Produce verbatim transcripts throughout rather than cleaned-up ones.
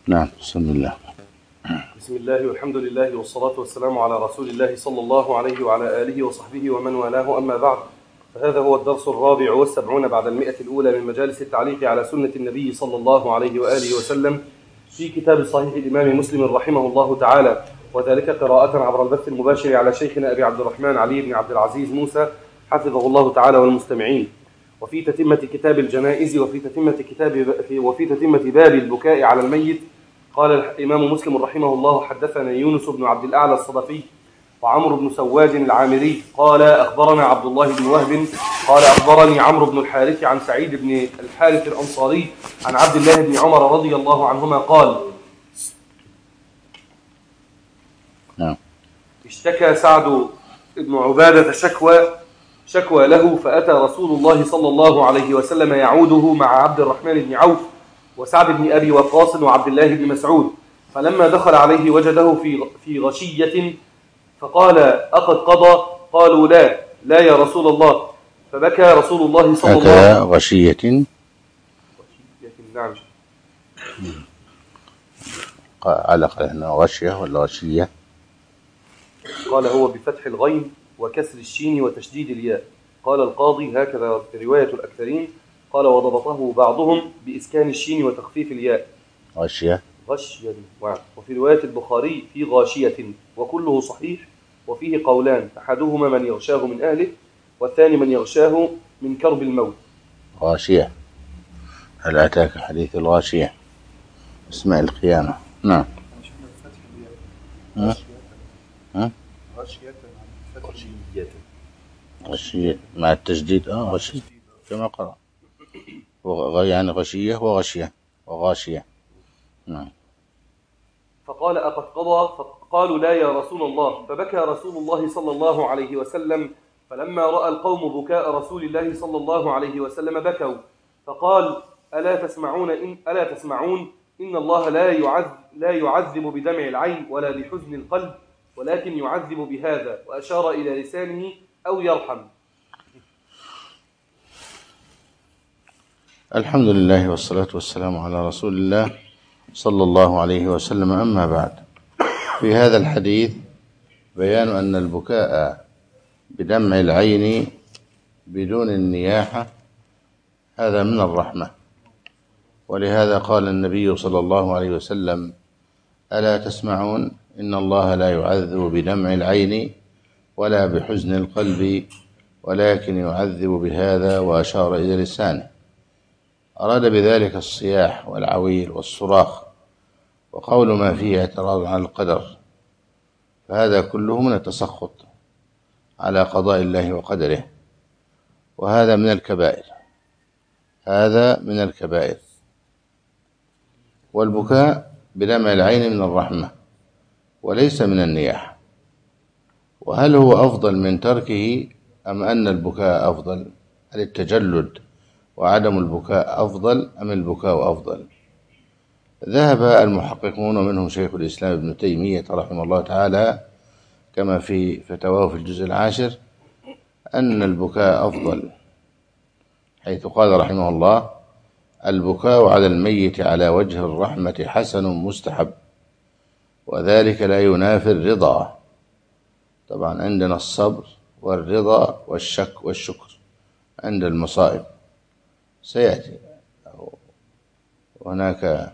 نعم. بسم الله. بسم الله والحمد لله والصلاة والسلام على رسول الله صلى الله عليه وعلى آله وصحبه ومن والاه، أما بعد، فهذا هو الدرس الرابع والسبعون بعد المئة الأولى من مجالس التعليق على سنة النبي صلى الله عليه وآله وسلم في كتاب صحيح الإمام مسلم رحمه الله تعالى، وذلك قراءة عبر البث المباشر على شيخنا أبي عبد الرحمن علي بن عبد العزيز موسى حفظه الله تعالى والمستمعين، وفي تتمة كتاب الجنائز وفي تتمة كتاب وفي تتمة باب البكاء على الميت. قال الإمام مسلم رحمه الله: حدثنا يونس بن عبد الأعلى الصدفي وعمرو بن سواج العامري قال أخبرنا عبد الله بن وهب قال أخبرني عمرو بن الحارث عن سعيد بن الحارث الأنصاري عن عبد الله بن عمر رضي الله عنهما قال: نعم. اشتكى سعد بن عبادة شكوى شكوى له، فأتى رسول الله صلى الله عليه وسلم يعوده مع عبد الرحمن بن عوف وسعد بن أبي وقاص وعبد الله بن مسعود، فلما دخل عليه وجده في في غشية فقال: أقد قضى؟ قالوا: لا لا يا رسول الله. فبكى رسول الله صلى الله عليه وسلم. غشية. نعم. علق هنا غشية ولا غشية؟ قال: هو بفتح الغين وكسر الشين وتشديد الياء. قال القاضي: هكذا رواية الأكثرين. قال: وضبطه بعضهم بإسكان الشين وتخفيف الياء. غشية. غشية. وفي رواية البخاري: في غاشية، وكله صحيح، وفيه قولان: أحدهما من يغشاه من أهله، والثاني من يغشاه من كرب الموت. غاشية. هل أتاك حديث الغاشية اسماء القيامة؟ نعم. ها؟ ها؟ غشية. غشية مع التجديد. اه غشية كما قرأ، يعني غشية وغشية وغاشية. نعم. فقال: أقد قضى؟ فقالوا: لا يا رسول الله. فبكى رسول الله صلى الله عليه وسلم، فلما رأى القوم بكاء رسول الله صلى الله عليه وسلم بكوا، فقال: ألا تسمعون إن ألا تسمعون إن الله لا يعذب لا يعذب بدمع العين ولا بحزن القلب، ولكن يعذب بهذا، وأشار إلى لسانه، أو يرحم. الحمد لله والصلاة والسلام على رسول الله صلى الله عليه وسلم. أما بعد، في هذا الحديث بيان أن البكاء بدمع العين بدون النياحة هذا من الرحمة، ولهذا قال النبي صلى الله عليه وسلم: ألا تسمعون إن الله لا يعذب بدمع العين ولا بحزن القلب ولكن يعذب بهذا، وأشار إلى لسانه. أراد بذلك الصياح والعويل والصراخ وقول ما فيه اعتراض على القدر، فهذا كله من التسخط على قضاء الله وقدره، وهذا من الكبائر هذا من الكبائر. والبكاء بدمع العين من الرحمة وليس من النياحة. وهل هو أفضل من تركه أم أن البكاء أفضل؟ هل التجلد وعدم البكاء أفضل أم البكاء أفضل؟ ذهب المحققون ومنهم شيخ الإسلام ابن تيمية رحمه الله تعالى كما في فتاواه في الجزء العاشر أن البكاء أفضل، حيث قال رحمه الله: البكاء على الميت على وجه الرحمة حسن مستحب، وذلك لا ينافي الرضا. طبعا عندنا الصبر والرضا والشك والشكر عند المصائب سيأتي، وهناك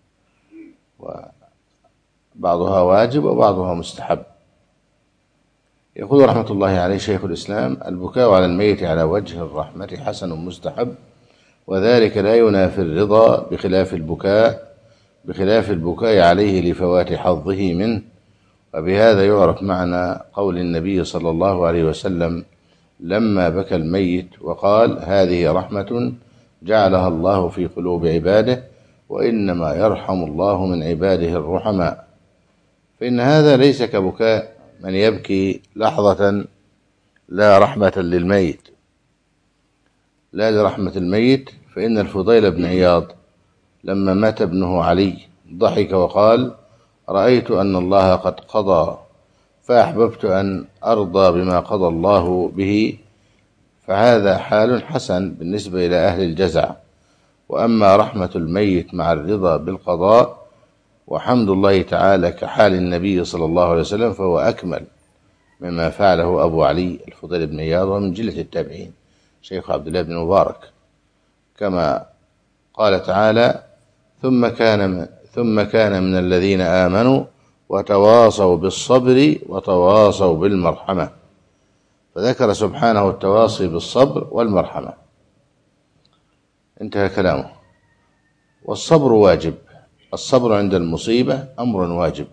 وبعضها واجب وبعضها مستحب. يقول رحمة الله عليه شيخ الإسلام: البكاء على الميت على وجه الرحمة حسن مستحب، وذلك لا ينافي الرضا بخلاف البكاء بخلاف البكاء عليه لفوات حظه منه. وبهذا يعرف معنى قول النبي صلى الله عليه وسلم لما بكى الميت وقال: هذه رحمة جعلها الله في قلوب عباده، وإنما يرحم الله من عباده الرحماء. فإن هذا ليس كبكاء من يبكي لحظة لا رحمة للميت لا لرحمة الميت. فإن الفضيل بن عياض لما مات ابنه علي ضحك وقال: رأيت أن الله قد قضى فأحببت أن أرضى بما قضى الله به. فهذا حال حسن بالنسبة إلى أهل الجزع. وأما رحمة الميت مع الرضا بالقضاء وحمد الله تعالى كحال النبي صلى الله عليه وسلم فهو أكمل مما فعله أبو علي الفضيل بن عياض ومن جلة التابعين شيخ عبد الله بن مبارك، كما قال تعالى ثم كان ثم كان من الذين آمنوا وتواصوا بالصبر وتواصوا بالمرحمة، فذكر سبحانه التواصي بالصبر والمرحمة. انتهى كلامه. والصبر واجب، الصبر عند المصيبة أمر واجب،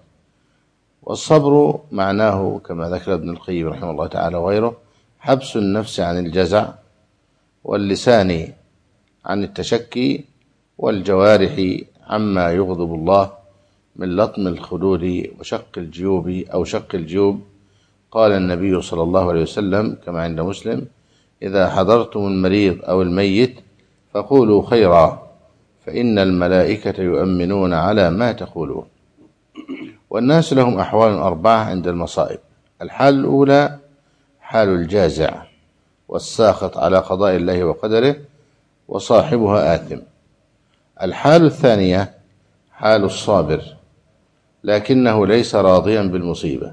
والصبر معناه كما ذكر ابن القيم رحمه الله تعالى وغيره حبس النفس عن الجزع، واللسان عن التشكي، والجوارح عما يغضب الله من لطم الخدود وشق الجيوب أو شق الجيوب. قال النبي صلى الله عليه وسلم كما عند مسلم إذا حضرتم المريض أو الميت فقولوا خيرا فإن الملائكة يؤمنون على ما تقولون. والناس لهم أحوال أربعة عند المصائب: الحال الأولى حال الجازع والساخط على قضاء الله وقدره وصاحبها آثم. الحال الثانية حال الصابر لكنه ليس راضيا بالمصيبة،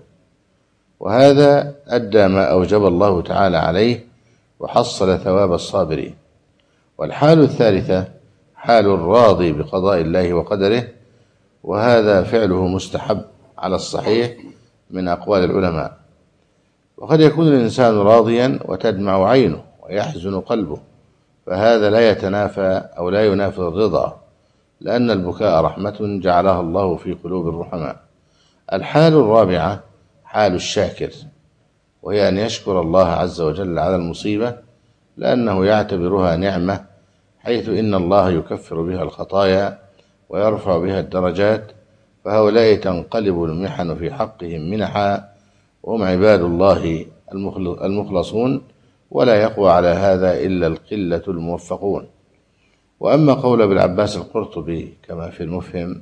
وهذا أدى ما أوجب الله تعالى عليه وحصل ثواب الصابرين. والحال الثالثة حال الراضي بقضاء الله وقدره، وهذا فعله مستحب على الصحيح من أقوال العلماء. وقد يكون الإنسان راضيا وتدمع عينه ويحزن قلبه، فهذا لا يتنافى أو لا ينافي الرضا، لأن البكاء رحمة جعلها الله في قلوب الرحماء. الحال الرابعة حال الشاكر، وهي أن يشكر الله عز وجل على المصيبة لأنه يعتبرها نعمة، حيث إن الله يكفر بها الخطايا ويرفع بها الدرجات، فهؤلاء تنقلب المحن في حقهم منحا، وهم عباد الله المخلصون، ولا يقوى على هذا إلا القلة الموفقون. وأما قول ابن عباس القرطبي كما في المفهم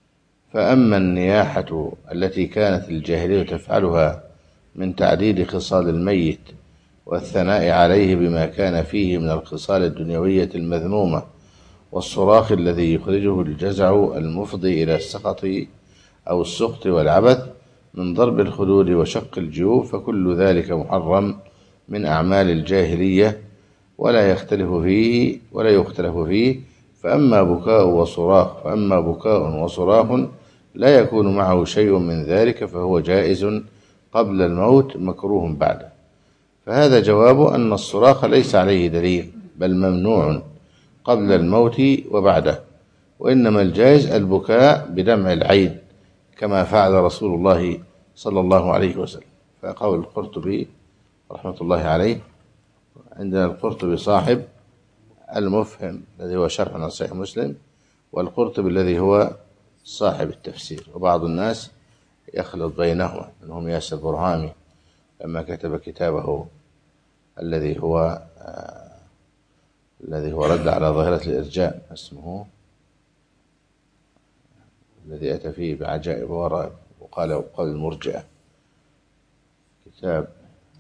فأما النياحة التي كانت الجاهلية تفعلها من تعديد خصال الميت والثناء عليه بما كان فيه من الخصال الدنيوية المذمومة والصراخ الذي يخرجه الجزع المفضي إلى السخط أو السخط والعبث من ضرب الخدود وشق الجيوب، فكل ذلك محرم من أعمال الجاهلية ولا يختلف فيه ولا يختلف فيه فأما بكاء وصراخ فأما بكاء وصراخ لا يكون معه شيء من ذلك فهو جائز قبل الموت مكروه بعده. فهذا جواب أن الصراخ ليس عليه دليل بل ممنوع قبل الموت وبعده، وإنما الجائز البكاء بدمع العين كما فعل رسول الله صلى الله عليه وسلم. فقول القرطبي رحمة الله عليه، عندنا القرطبي صاحب المفهم الذي هو شرح على صحيح مسلم، والقرطبي الذي هو صاحب التفسير، وبعض الناس يخلط بينهما، منهم ياسر برهامي لما كتب كتابه الذي هو آه الذي هو رد على ظاهرة الإرجاء، اسمه الذي أتى فيه بعجائب ورائب وقال قول المرجئة، كتاب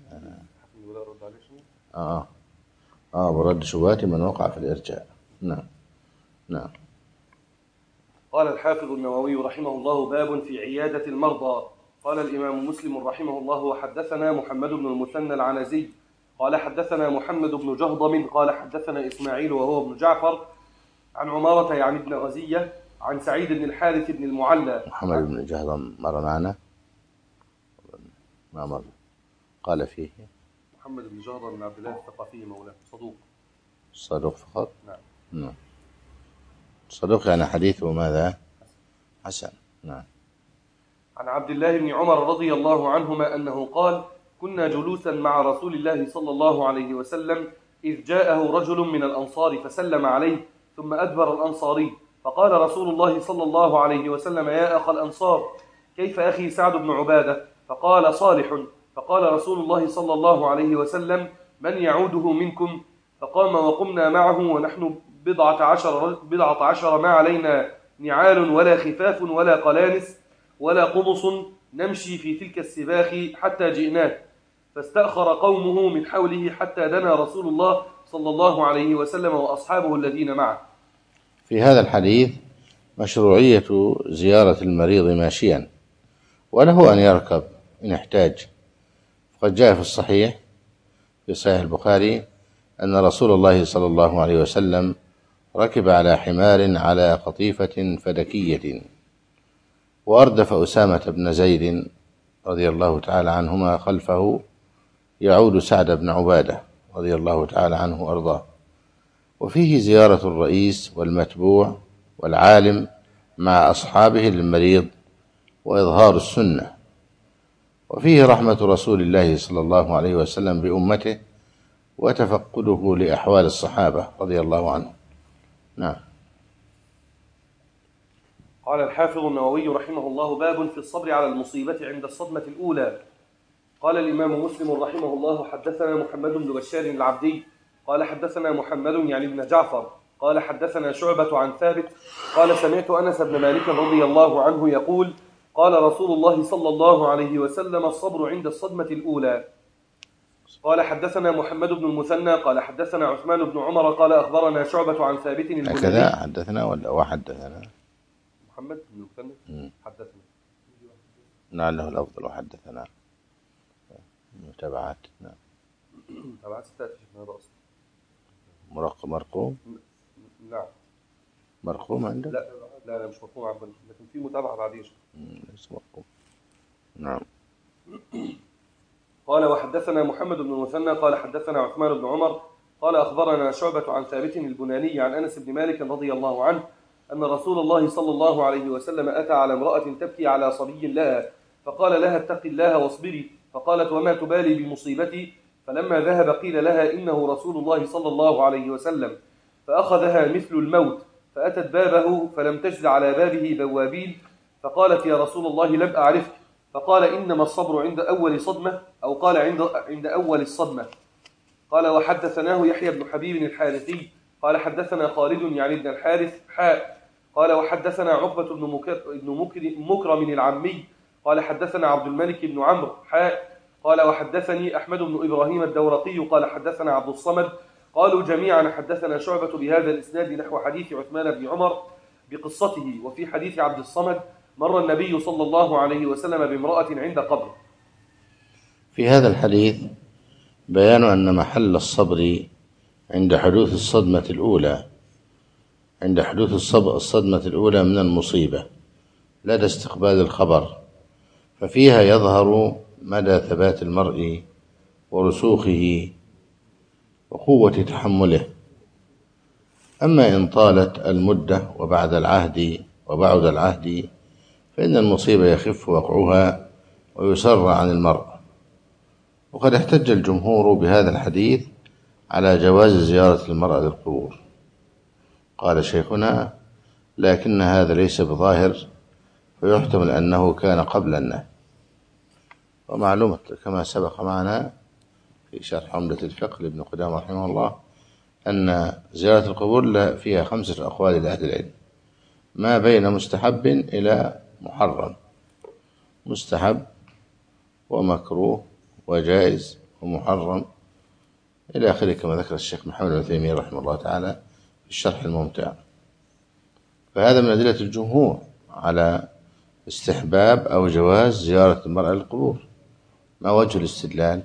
آه آه, آه برد شبهات من وقع في الإرجاء. نعم نعم. قال الحافظ النووي رحمه الله: باب في عيادة المرضى. قال الإمام مسلم رحمه الله: وحدثنا محمد بن المثنى العنزي قال حدثنا محمد بن جهضم قال حدثنا إسماعيل وهو ابن جعفر عن عمارة يعني ابن غزية عن سعيد بن الحارث بن المعلى. محمد بن جهضم مر معنا ما مر. قال فيه محمد بن جهضم بن عبد الله الثقفي مولاه صدوق. صدوق فقط؟ نعم. نعم. صدوق يعني حديثه ماذا؟ حسن. نعم. عن عبد الله بن عمر رضي الله عنهما أنه قال: كنا جلوسا مع رسول الله صلى الله عليه وسلم إذ جاءه رجل من الأنصار فسلم عليه ثم أدبر الأنصاري، فقال رسول الله صلى الله عليه وسلم: يا أخ الأنصار، كيف أخي سعد بن عبادة؟ فقال: صالح. فقال رسول الله صلى الله عليه وسلم: من يعوده منكم؟ فقام وقمنا معه ونحن بضعة عشر, بضعة عشر ما علينا نعال ولا خفاف ولا قلانس ولا قمص نمشي في تلك السباخ حتى جئناه، فاستأخر قومه من حوله حتى دنا رسول الله صلى الله عليه وسلم وأصحابه الذين معه. في هذا الحديث مشروعية زيارة المريض ماشيا، وله أن يركب إن احتاج. فقد جاء في الصحيح في صحيح البخاري أن رسول الله صلى الله عليه وسلم ركب على حمار على قطيفة فدكية، وأردف أسامة بن زيد رضي الله تعالى عنهما خلفه يعود سعد بن عبادة رضي الله تعالى عنه وأرضاه. وفيه زيارة الرئيس والمتبوع والعالم مع أصحابه للمريض وإظهار السنة، وفيه رحمة رسول الله صلى الله عليه وسلم بأمته وتفقده لأحوال الصحابة رضي الله عنهم. نعم. قال الحافظ النووي رحمه الله: باب في الصبر على المصيبة عند الصدمة الأولى. قال الإمام مسلم رحمه الله: حدثنا محمد بن بشار العبدي قال حدثنا محمد يعني بن جعفر قال حدثنا شعبة عن ثابت قال سمعت أنس بن مالك رضي الله عنه يقول: قال رسول الله صلى الله عليه وسلم: الصبر عند الصدمة الأولى. قال حدثنا محمد بن المثنى قال حدثنا عثمان بن عمر قال أخبرنا شعبة عن ثابت البناني. هكذا حدثنا ولا وحدثنا؟ محمد بن المثنى حدثنا، لعله الأفضل وحدثنا متابعات. نعم. متابعات ستة في هذا أصلا. مرقم مرقوم؟ نعم. مرقوم عندك؟ لا لا لا مش مرقوم عبد، لكن في متابعة بعدين. ليس مرقوم. نعم. قال وحدثنا محمد بن المثنى قال حدثنا عثمان بن عمر قال أخبرنا شعبة عن ثابت البناني عن أنس بن مالك رضي الله عنه أن رسول الله صلى الله عليه وسلم أتى على امرأة تبكي على صبي لها، فقال لها: اتق الله واصبري. فقالت: وما تبالي بمصيبتي؟ فلما ذهب قيل لها: إنه رسول الله صلى الله عليه وسلم. فأخذها مثل الموت، فأتت بابه فلم تجد على بابه بوابين، فقالت: يا رسول الله لم أعرفك. فقال: إنما الصبر عند أول صدمة، أو قال عند, عند أول الصدمة. قال وحدثناه يحيى بن حبيب الحارثي قال حدثنا خالد يعني ابن الحارث حاء قال وحدثنا عقبة بن مكرم العمي قال حدثنا عبد الملك بن عمرو حاء قال وحدثني أحمد بن إبراهيم الدورقي قال حدثنا عبد الصمد قالوا جميعا حدثنا شعبة بهذا الإسناد نحو حديث عثمان بن عمر بقصته. وفي حديث عبد الصمد: مر النبي صلى الله عليه وسلم بامرأة عند قبر. في هذا الحديث بيان أن محل الصبر عند حدوث الصدمة الأولى عند حدوث الصدمة الأولى من المصيبة لدى استقبال الخبر، ففيها يظهر مدى ثبات المرء ورسوخه وقوة تحمله. أما إن طالت المدة وبعد العهد وبعد العهد فإن المصيبة يخف وقعها ويسرع عن المرء. وقد احتج الجمهور بهذا الحديث على جواز زيارة المرأة للقبور. قال شيخنا: لكن هذا ليس بظاهر، فيحتمل أنه كان قبل النهي. ومعلومة كما سبق معنا في شرح عمدة الفقه لابن قدامة رحمه الله أن زيارة القبور فيها خمسة أقوال لأهل العلم، ما بين مستحب إلى محرم، مستحب ومكروه وجائز ومحرم إلى آخره، كما ذكر الشيخ محمد بن تيمية رحمه الله تعالى في الشرح الممتع. فهذا من أدلة الجمهور على استحباب أو جواز زيارة المرأة للقبور. ما وجه الاستدلال؟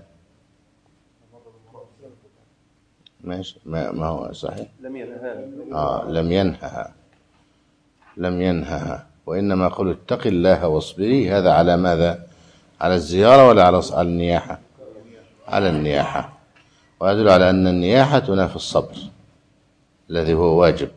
ماشي، ما, ما هو صحيح؟ لم ينهها آه لم ينهها لم ينهها وإنما قل اتق الله واصبري. هذا على ماذا؟ على الزيارة ولا على النياحة؟ على النياحة. ويدل على أن النياحة تنافي الصبر الذي هو واجب.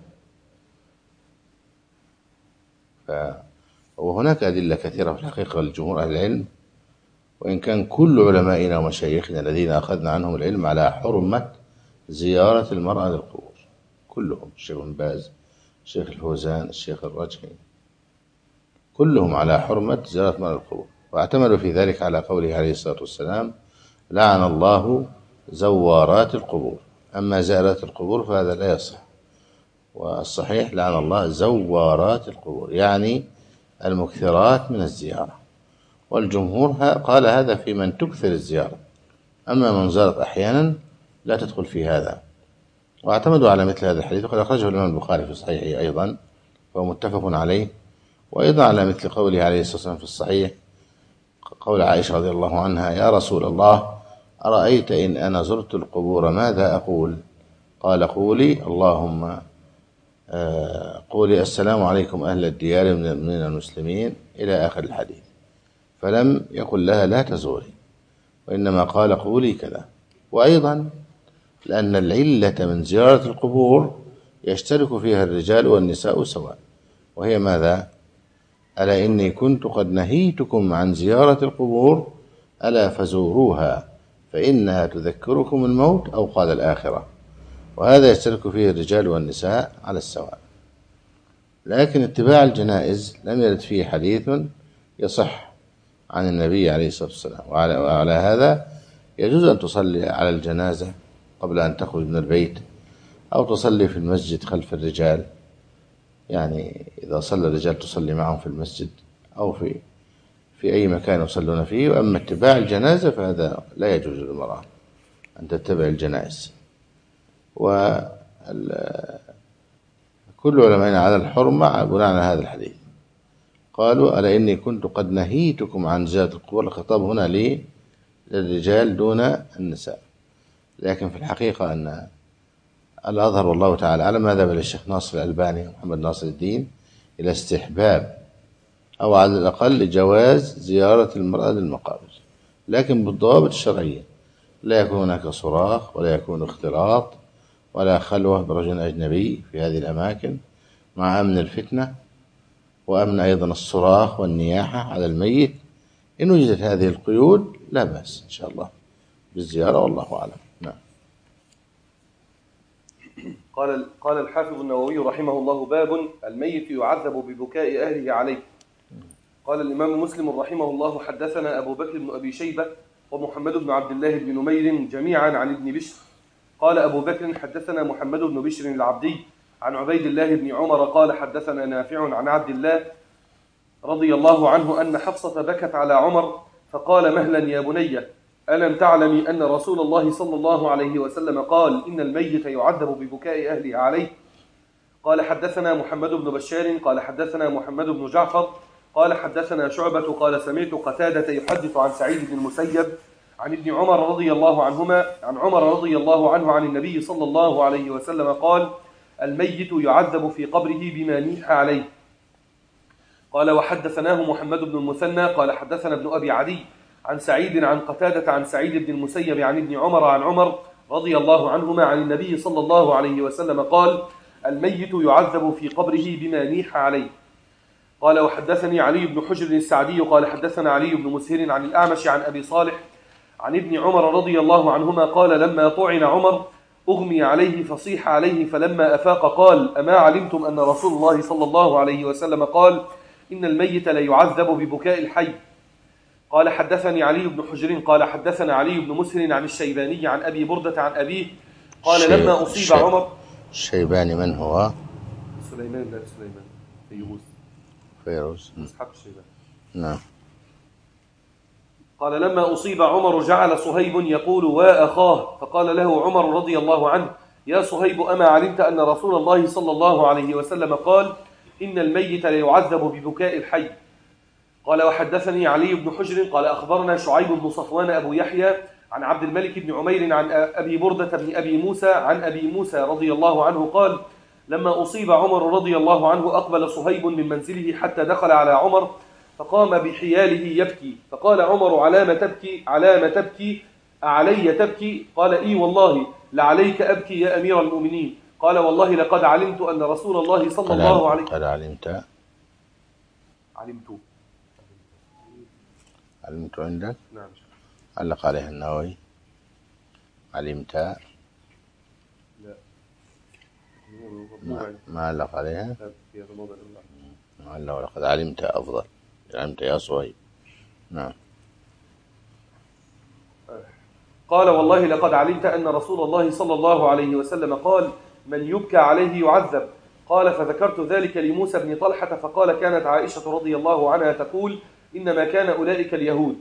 ف... وهناك أدلة كثيرة في الحقيقة للجمهور أهل العلم، وإن كان كل علمائنا ومشايخنا الذين أخذنا عنهم العلم على حرمة زيارة المرأة للقبور كلهم، الشيخ بن باز، الشيخ الفوزان، الشيخ الرجحي، كلهم على حرمة زيارة المرأة للقبور، واعتمدوا في ذلك على قوله عليه الصلاة والسلام: لعن الله زوارات القبور. أما زائرات القبور فهذا لا يصح، والصحيح لعن الله زوارات القبور، يعني المكثرات من الزيارة. والجمهور قال هذا في من تكثر الزيارة، أما من زارت أحيانا لا تدخل في هذا. واعتمدوا على مثل هذا الحديث، وقد أخرجه الإمام البخاري في صحيحه أيضا فهو متفق عليه. وأيضا على مثل قوله عليه الصلاة والسلام في الصحيح، قول عائشة رضي الله عنها: يا رسول الله، أرأيت إن أنا زرت القبور ماذا أقول؟ قال: قولي اللهم قولي السلام عليكم أهل الديار من المسلمين إلى آخر الحديث. فلم يقل لها لا تزوري، وإنما قال: قولي كذا. وأيضا لأن العلة من زيارة القبور يشترك فيها الرجال والنساء سواء، وهي ماذا؟ ألا إني كنت قد نهيتكم عن زيارة القبور ألا فزوروها فإنها تذكركم الموت، أو قال الآخرة. وهذا يشترك فيه الرجال والنساء على السواء. لكن اتباع الجنائز لم يرد فيه حديث يصح عن النبي عليه الصلاة والسلام. وعلى, وعلى هذا يجوز أن تصلي على الجنازة قبل أن تخرج من البيت، أو تصلي في المسجد خلف الرجال، يعني إذا صلى الرجال تصلي معهم في المسجد أو في في أي مكان يصلون فيه. وأما اتباع الجنازة فهذا لا يجوز للمرأة أن تتبع الجنائز. وكل علماء على الحرمة بناء على هذا الحديث قالوا: ألا إني كنت قد نهيتكم عن زيارة القبور. الخطاب هنا ليه؟ للرجال دون النساء. لكن في الحقيقة أن الأظهر والله تعالى على ما ذهب إلى الشيخ ناصر الألباني ومحمد ناصر الدين إلى استحباب أو على الأقل جواز زيارة المرأة للمقابر، لكن بالضوابط الشرعية. لا يكون هناك صراخ، ولا يكون اختلاط، ولا خلوة برجل أجنبي في هذه الأماكن، مع أمن الفتنة وأمن أيضا الصراخ والنياحة على الميت. إن وجدت هذه القيود لا بأس إن شاء الله بالزيارة، والله أعلم. نعم. قال قال الحافظ النووي رحمه الله: باب الميت يعذب ببكاء أهله عليه. قال الإمام مسلم رحمه الله: حدثنا أبو بكر بن أبي شيبة ومحمد بن عبد الله بن نمير جميعا عن ابن بشر. قال أبو بكر: حدثنا محمد بن بشر العبدي عن عبيد الله بن عمر قال: حدثنا نافع عن عبد الله رضي الله عنه أن حفصة بكت على عمر فقال: مهلا يا بني، ألم تعلمي أن رسول الله صلى الله عليه وسلم قال: إن الميت يعذب ببكاء أهله عليه. قال: حدثنا محمد بن بشار قال حدثنا محمد بن جعفر قال حدثنا شعبة قال: سمعت قتادة يحدث عن سعيد بن المسيب عن ابن عمر رضي الله عنهما عن عمر رضي الله عنه عن النبي صلى الله عليه وسلم قال: الميت يعذب في قبره بما نيح عليه. قال: وحدثناه محمد بن المثنى قال حدثنا ابن أبي عدي عن سعيد عن قتادة عن سعيد بن المسيب عن ابن عمر عن عمر رضي الله عنهما عن النبي صلى الله عليه وسلم قال: الميت يعذب في قبره بما نيح عليه. قال: وحدثني علي بن حجر السعدي قال حدثنا علي بن مسهر عن الأعمش عن أبي صالح عن ابن عمر رضي الله عنهما قال: لما طعن عمر أغمي عليه فصيح عليه، فلما أفاق قال: أما علمتم أن رسول الله صلى الله عليه وسلم قال: إن الميت لا يعذب ببكاء الحي. قال: حدثني علي بن حجر قال حدثنا علي بن مسهر عن الشيباني عن أبي بردة عن أبيه قال: لما أصيب الشيب عمر. الشيباني من هو؟ سليمان بن سليمان فيروز فيروز إسحاق الشيباني. نعم. قال: لما أصيب عمر جعل صهيب يقول: وأخاه. فقال له عمر رضي الله عنه: يا صهيب، أما علمت أن رسول الله صلى الله عليه وسلم قال: إن الميت ليعذب ببكاء الحي. قال: وحدثني علي بن حجر قال أخبرنا شعيب بن صفوان أبو يحيى عن عبد الملك بن عمير عن أبي بردة بن أبي موسى عن أبي موسى رضي الله عنه قال: لما أصيب عمر رضي الله عنه أقبل صهيب من منزله حتى دخل على عمر فقام بحياله يبكي، فقال عمر: على ما تبكي؟ على ما تبكي؟ أعلي تبكي؟ قال: إي والله لعليك أبكي يا أمير المؤمنين. قال: والله لقد علمت أن رسول الله صلى الله عليه وسلم. قد علمت علمت علمت عندك؟ نعم. علق عليها النووي علمت؟ لا ما, ما علق عليها؟ في هذا الموضع. ما لقد علمت أفضل، علمت يا صهيب. نعم. قال: والله لقد علمت أن رسول الله صلى الله عليه وسلم قال: من يبكى عليه يعذب. قال: فذكرت ذلك لموسى بن طلحة فقال: كانت عائشة رضي الله عنها تقول: إنما كان أولئك اليهود.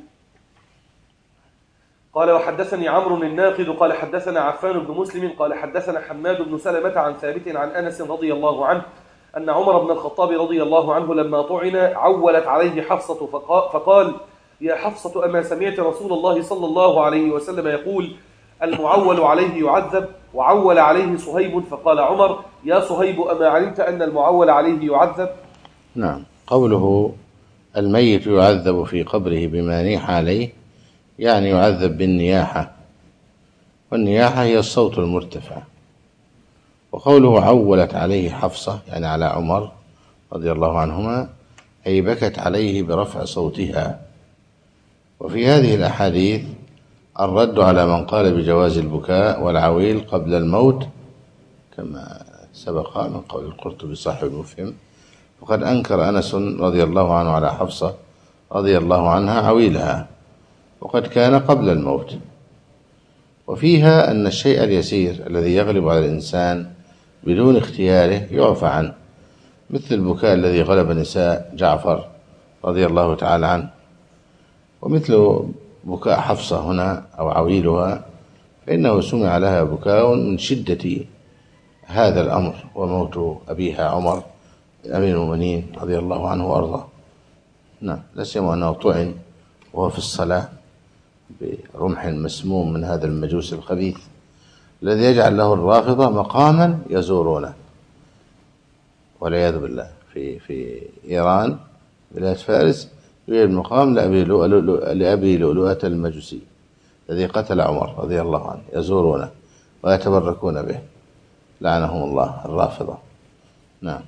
قال: وحدثني عمرو الناقد قال حدثنا عفان بن مسلم قال حدثنا حماد بن سلمة عن ثابت عن أنس رضي الله عنه أن عمر بن الخطاب رضي الله عنه لما طعن عولت عليه حفصة فقال: يا حفصة، أما سمعت رسول الله صلى الله عليه وسلم يقول: المعول عليه يعذب، وعول عليه صهيب؟ فقال عمر: يا صهيب، أما علمت أن المعول عليه يعذب؟ نعم. قوله الميت يعذب في قبره بما نيح عليه، يعني يعذب بالنياحة، والنياحة هي الصوت المرتفع. وقوله عولت عليه حفصة، يعني على عمر رضي الله عنهما، أي بكت عليه برفع صوتها. وفي هذه الأحاديث الرد على من قال بجواز البكاء والعويل قبل الموت، كما سبق من قول القرطبي صاحب المفهم، وقد أنكر أنس رضي الله عنه على حفصة رضي الله عنها عويلها، وقد كان قبل الموت. وفيها أن الشيء اليسير الذي يغلب على الإنسان بدون اختياره يعفى عنه، مثل البكاء الذي غلب نساء جعفر رضي الله تعالى عنه، ومثل بكاء حفصة هنا أو عويلها، فإنه سمع لها بكاء من شدة هذا الأمر وموت أبيها عمر أمير المؤمنين رضي الله عنه وأرضاه. نعم، لا سيما أنه طعن وهو في الصلاة برمح مسموم من هذا المجوس الخبيث الذي يجعل له الرافضة مقاما يزورونه والعياذ بالله. في في إيران بلاد فارس يوجد مقام لأبي لؤلؤة المجوسي الذي قتل عمر رضي الله عنه، يزورونه ويتبركون به، لعنهم الله الرافضة. نعم.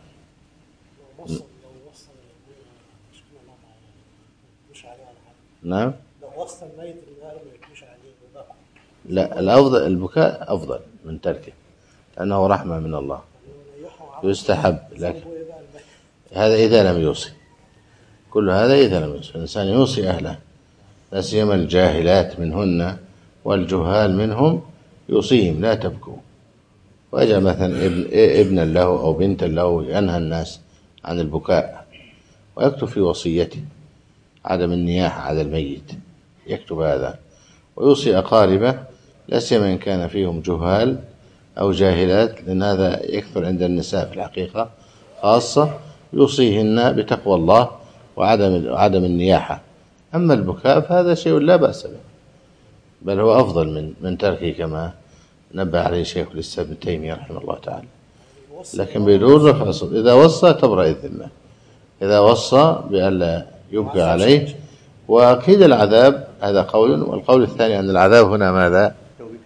نعم. وصل الميت النار ما يكونش عليه وبقى. لا، الأفضل البكاء أفضل من تركه، لأنه رحمة من الله يستحب. لكن هذا إذا لم يوصي، كل هذا إذا لم يوصي. الإنسان يوصي أهله، لا سيما الجاهلات منهن والجهال منهم، يوصيهم لا تبكوا، ويجعل مثلا ابن ابنا له أو بنتا له ينهى الناس عن البكاء، ويكتب في وصيته عدم النياحة على الميت، يكتب هذا، ويوصي أقاربه، لا سيما إن كان فيهم جهال أو جاهلات، لأن هذا يكثر عند النساء في الحقيقة خاصة، يوصيهن بتقوى الله وعدم عدم النياحة. أما البكاء فهذا شيء لا بأس به، بل هو أفضل من من تركه، كما نبه عليه شيخ الإسلام ابن تيمية رحمه الله تعالى. لكن بدون رفع الصوت. إذا وصى تبرأ الذمة، إذا وصى بألا يبكى عليه. وأكيد العذاب، هذا قول. والقول الثاني أن العذاب هنا ماذا؟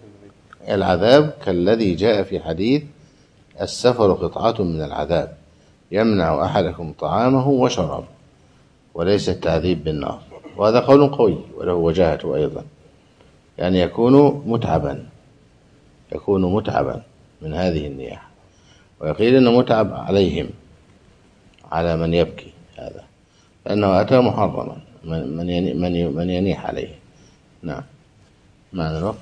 العذاب كالذي جاء في حديث: السفر قطعة من العذاب يمنع أحدكم طعامه وشرابه، وليس التعذيب بالنار. وهذا قول قوي وله وجاهته أيضا، يعني يكون متعبا، يكون متعبا من هذه النياحة. ويقيل أنه متعب عليهم، على من يبكي هذا، لأنه أتى محرما من من من ينيح عليه. نعم. معنى الوقت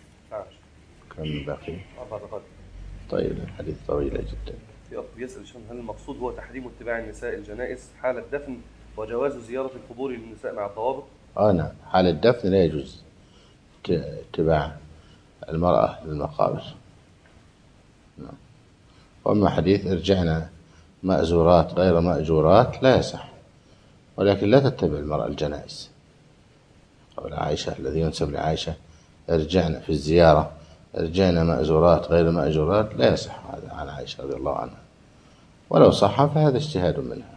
كم باقي؟ طيب، الحديث طويلة جدا. في أخ يسأل: هل المقصود هو تحريم اتباع النساء الجنائز حال الدفن، وجواز زيارة القبور للنساء مع الضوابط؟ آه نعم، حال الدفن لا يجوز اتباع المرأة للمقابر. نعم. وأما حديث ارجعنا مأزورات غير مأجورات لا يصح، ولكن لا تتبع المرأة الجنائز. قول عائشة الذي ينسب لعائشة: ارجعنا في الزيارة ارجعنا مأزورات غير مأجورات، لا يصح هذا عن عائشة رضي الله عنها، ولو صح فهذا اجتهاد منها.